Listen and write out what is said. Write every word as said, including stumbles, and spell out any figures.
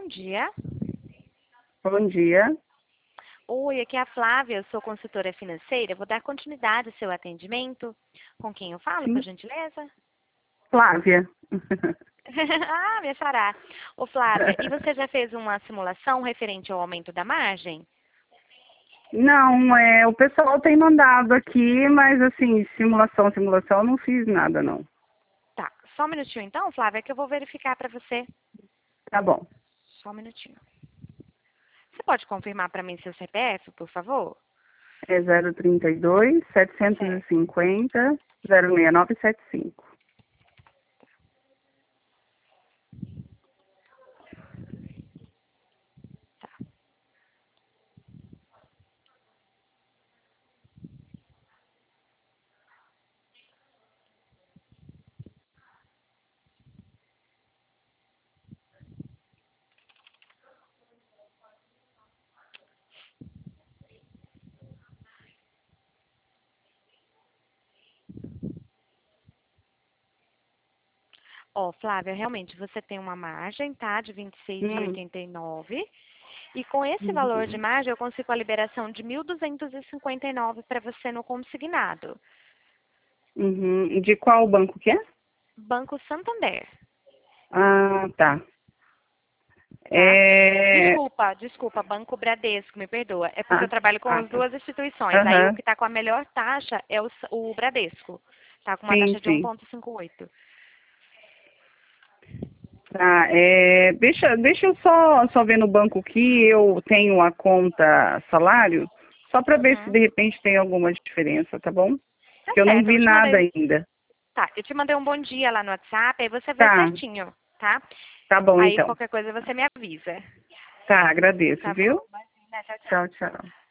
bom dia. Bom dia. Oi, aqui é a Flávia, eu sou consultora financeira. Vou dar continuidade ao seu atendimento. Com quem eu falo, por Sim, gentileza? Flávia. Ah, minha xará. Ô, Flávia, e você já fez uma simulação referente ao aumento da margem? Não, é, o pessoal tem mandado aqui, mas assim, simulação, simulação, eu não fiz nada, não. Tá, só um minutinho então, Flávia, que eu vou verificar para você. Tá bom. Só um minutinho. Você pode confirmar para mim seu C P F, por favor? É zero trinta e dois, setecentos e Certo. cinquenta, zero seis nove sete cinco. Tá. Ó, Flávia, realmente você tem uma margem, tá, de vinte e seis vírgula Hum, oitenta e nove. E com esse valor de uhum, margem, eu consigo a liberação de mil duzentos e cinquenta e nove para você no consignado. uhum. De qual banco que é? Banco Santander, Ah, tá. tá? É... Desculpa, desculpa, Banco Bradesco, me perdoa. É porque eu Ah, trabalho com ah, as tá. duas instituições. Aí o Aham, que está com a melhor taxa é o, S- o Bradesco. Tá com uma sim, taxa de sim. um vírgula cinquenta e oito. Tá, é, deixa, deixa eu só, só ver no banco que eu tenho a conta salário, só para ver se Uhum. de repente tem alguma diferença, tá bom? Tá Que eu não certo, eu vi te nada mandei. ainda. Tá, eu te mandei um bom dia lá no WhatsApp, aí você vê Tá, certinho, tá? tá bom Aí então. qualquer coisa você me avisa. Tá, agradeço, Tá bom? viu? Imagina, tchau, tchau. Tchau, tchau.